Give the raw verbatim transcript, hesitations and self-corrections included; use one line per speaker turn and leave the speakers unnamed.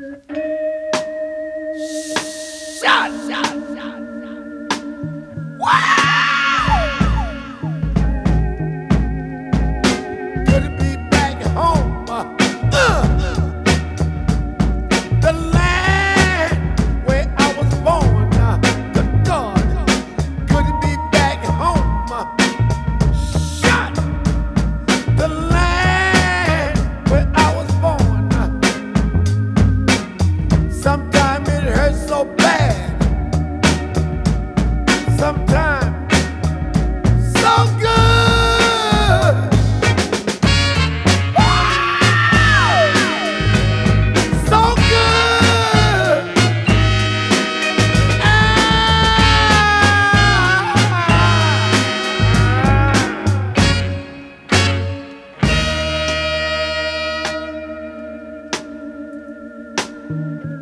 Shut, shut, shut. Wow! Good to be back home. Uh, uh, the land where I was born. Uh, good God. Good to be back home. Uh, shut. The land where I was born. Uh, sometimes it hurts so bad. Sometimes so good. Wow! So good. Ah.